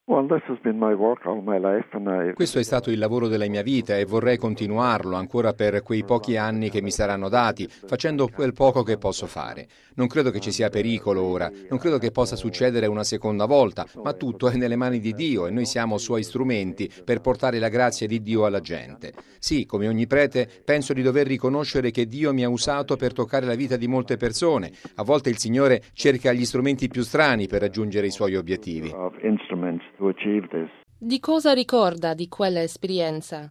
Questo è stato il lavoro della mia vita e vorrei continuarlo ancora per quei pochi anni che mi saranno dati, facendo quel poco che posso fare. Non credo che ci sia pericolo ora, non credo che possa succedere una seconda volta, ma tutto è nelle mani di Dio e noi siamo suoi strumenti per portare la grazia di Dio alla gente. Sì, come ogni prete, penso di dover riconoscere che Dio mi ha usato per toccare la vita di molte persone. A volte il Signore cerca gli strumenti più strani per raggiungere i suoi obiettivi. Di cosa ricorda di quella esperienza?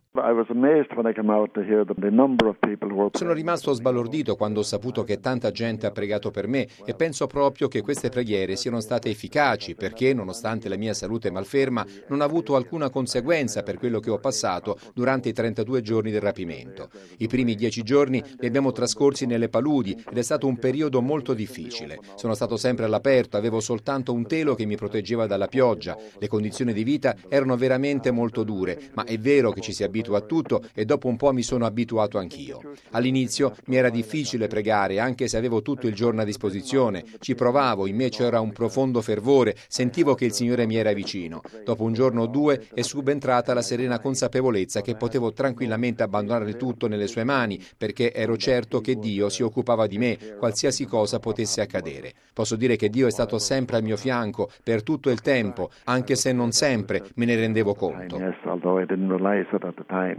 Sono rimasto sbalordito quando ho saputo che tanta gente ha pregato per me e penso proprio che queste preghiere siano state efficaci perché, nonostante la mia salute malferma, non ha avuto alcuna conseguenza per quello che ho passato durante i 32 giorni del rapimento. I primi 10 giorni li abbiamo trascorsi nelle paludi ed è stato un periodo molto difficile. Sono stato sempre all'aperto, avevo soltanto un telo che mi proteggeva dalla pioggia. Le condizioni di vita erano veramente molto dure, ma è vero che ci si abitua a tutto e dopo un po' mi sono abituato anch'io. All'inizio mi era difficile pregare, anche se avevo tutto il giorno a disposizione. Ci provavo, in me c'era un profondo fervore, sentivo che il Signore mi era vicino. Dopo un giorno o due è subentrata la serena consapevolezza che potevo tranquillamente abbandonare tutto nelle sue mani, perché ero certo che Dio si occupava di me, qualsiasi cosa potesse accadere. Posso dire che Dio è stato sempre al mio fianco per tutto il tempo, anche se non sempre me ne rendevo conto.